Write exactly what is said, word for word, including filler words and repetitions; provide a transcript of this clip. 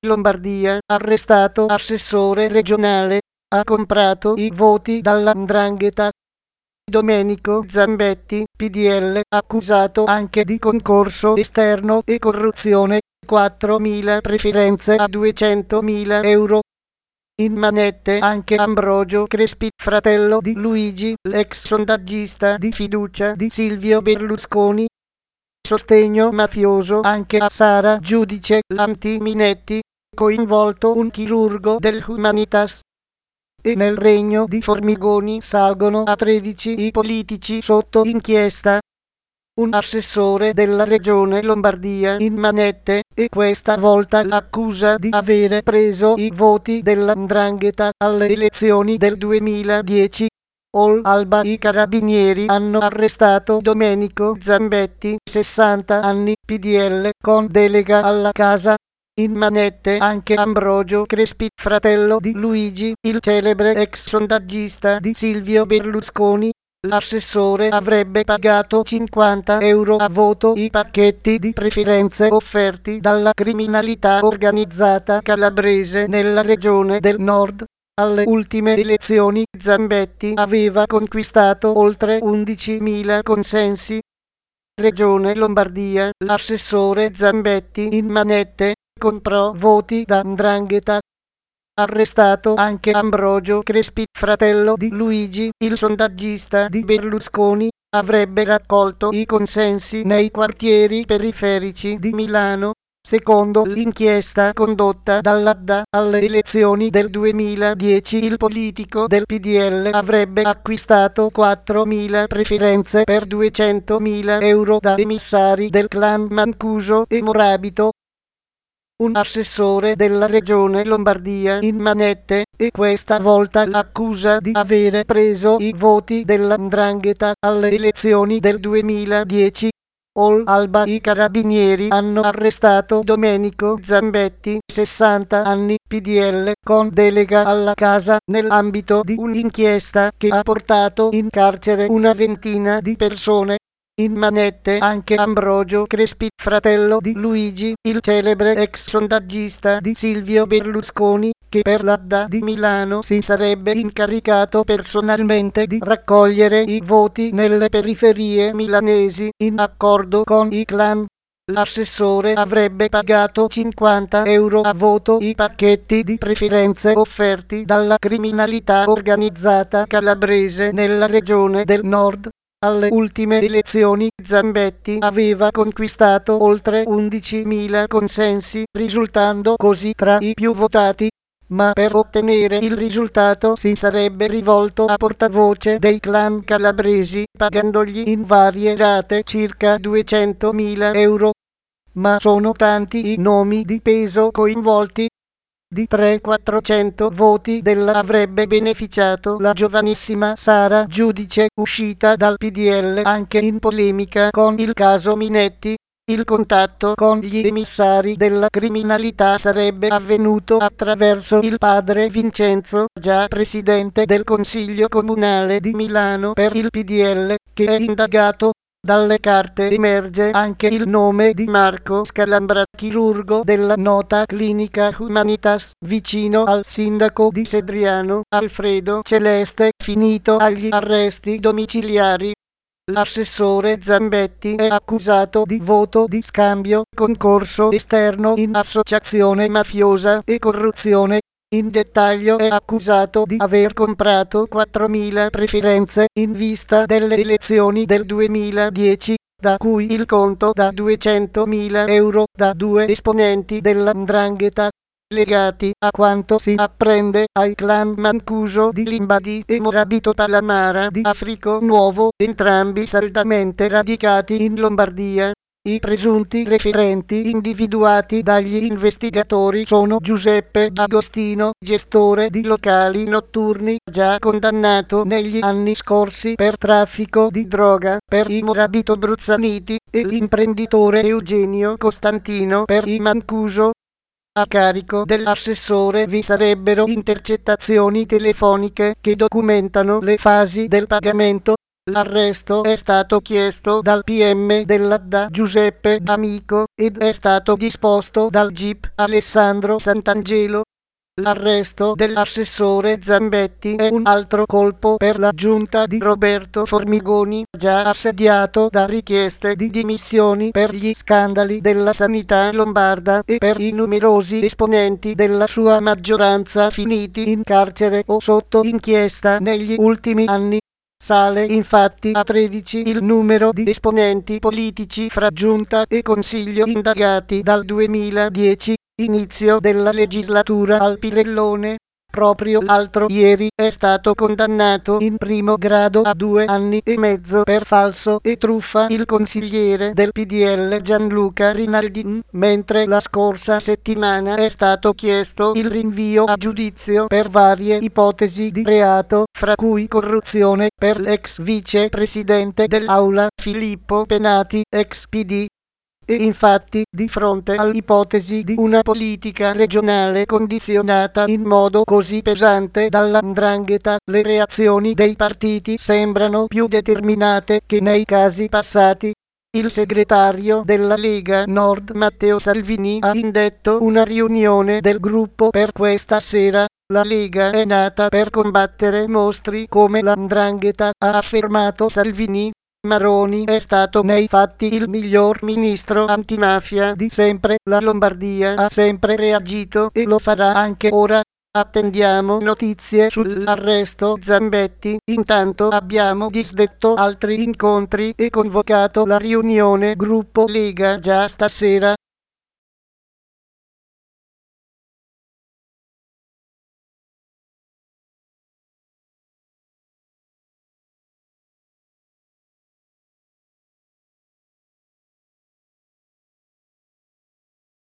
Lombardia, arrestato assessore regionale, ha comprato i voti dalla 'ndrangheta. Domenico Zambetti, P D L, accusato anche di concorso esterno e corruzione, quattromila preferenze a duecentomila euro. In manette anche Ambrogio Crespi, fratello di Luigi, l'ex sondaggista di fiducia di Silvio Berlusconi. Sostegno mafioso anche a Sara Giudice Lantiminetti, coinvolto un chirurgo del Humanitas. E nel regno di Formigoni salgono a tredici i politici sotto inchiesta. Un assessore della regione Lombardia in manette, e questa volta l'accusa di avere preso i voti della 'ndrangheta alle elezioni del duemiladieci. All Alba i carabinieri hanno arrestato Domenico Zambetti, sessanta anni, P D L, con delega alla casa. In manette anche Ambrogio Crespi, fratello di Luigi, il celebre ex sondaggista di Silvio Berlusconi. L'assessore avrebbe pagato cinquanta euro a voto i pacchetti di preferenze offerti dalla criminalità organizzata calabrese nella regione del Nord. Alle ultime elezioni Zambetti aveva conquistato oltre undicimila consensi. Regione Lombardia, l'assessore Zambetti in manette comprò voti da 'ndrangheta. Arrestato anche Ambrogio Crespi, fratello di Luigi, il sondaggista di Berlusconi, avrebbe raccolto i consensi nei quartieri periferici di Milano. Secondo l'inchiesta condotta dall'A D A alle elezioni del duemiladieci, il politico del P D L avrebbe acquistato quattromila preferenze per duecentomila euro da emissari del clan Mancuso e Morabito. Un assessore della regione Lombardia in manette, e questa volta l'accusa di avere preso i voti della 'ndrangheta alle elezioni del duemiladieci. All Alba i carabinieri hanno arrestato Domenico Zambetti, sessanta anni, P D L, con delega alla casa, nell'ambito di un'inchiesta che ha portato in carcere una ventina di persone. In manette anche Ambrogio Crespi, fratello di Luigi, il celebre ex sondaggista di Silvio Berlusconi, che per l'A D A di Milano si sarebbe incaricato personalmente di raccogliere i voti nelle periferie milanesi, in accordo con i clan. L'assessore avrebbe pagato cinquanta euro a voto i pacchetti di preferenze offerti dalla criminalità organizzata calabrese nella regione del Nord. Alle ultime elezioni Zambetti aveva conquistato oltre undicimila consensi, risultando così tra i più votati. Ma per ottenere il risultato si sarebbe rivolto a portavoce dei clan calabresi, pagandogli in varie rate circa duecentomila euro. Ma sono tanti i nomi di peso coinvolti. Di trecento-quattrocento voti della avrebbe beneficiato la giovanissima Sara Giudice, uscita dal P D L anche in polemica con il caso Minetti. Il contatto con gli emissari della criminalità sarebbe avvenuto attraverso il padre Vincenzo, già presidente del Consiglio Comunale di Milano per il P D L, che è indagato. Dalle carte emerge anche il nome di Marco Scalambra, chirurgo della nota clinica Humanitas, vicino al sindaco di Sedriano, Alfredo Celeste, finito agli arresti domiciliari. L'assessore Zambetti è accusato di voto di scambio, concorso esterno in associazione mafiosa e corruzione. In dettaglio è accusato di aver comprato quattromila preferenze in vista delle elezioni del duemiladieci, da cui il conto da duecentomila euro da due esponenti della 'ndrangheta, legati a quanto si apprende ai clan Mancuso di Limbadi e Morabito Palamara di Africo Nuovo, entrambi saldamente radicati in Lombardia. I presunti referenti individuati dagli investigatori sono Giuseppe D'Agostino, gestore di locali notturni, già condannato negli anni scorsi per traffico di droga per i Morabito Bruzzaniti, e l'imprenditore Eugenio Costantino per i Mancuso. A carico dell'assessore vi sarebbero intercettazioni telefoniche che documentano le fasi del pagamento. L'arresto è stato chiesto dal P M della D A Giuseppe D'Amico ed è stato disposto dal G I P Alessandro Santangelo. L'arresto dell'assessore Zambetti è un altro colpo per la giunta di Roberto Formigoni, già assediato da richieste di dimissioni per gli scandali della sanità lombarda e per i numerosi esponenti della sua maggioranza finiti in carcere o sotto inchiesta negli ultimi anni. Sale infatti a tredici il numero di esponenti politici fra giunta e consiglio indagati dal duemiladieci, inizio della legislatura al Pirellone. Proprio l'altro ieri è stato condannato in primo grado a due anni e mezzo per falso e truffa il consigliere del P D L Gianluca Rinaldi, mentre la scorsa settimana è stato chiesto il rinvio a giudizio per varie ipotesi di reato, fra cui corruzione per l'ex vicepresidente dell'Aula Filippo Penati, ex P D. E infatti, di fronte all'ipotesi di una politica regionale condizionata in modo così pesante dalla 'ndrangheta, le reazioni dei partiti sembrano più determinate che nei casi passati. Il segretario della Lega Nord Matteo Salvini ha indetto una riunione del gruppo per questa sera. La Lega è nata per combattere mostri come la 'ndrangheta, ha affermato Salvini. Maroni è stato nei fatti il miglior ministro antimafia di sempre, la Lombardia ha sempre reagito e lo farà anche ora. Attendiamo notizie sull'arresto Zambetti, intanto abbiamo disdetto altri incontri e convocato la riunione gruppo Lega già stasera.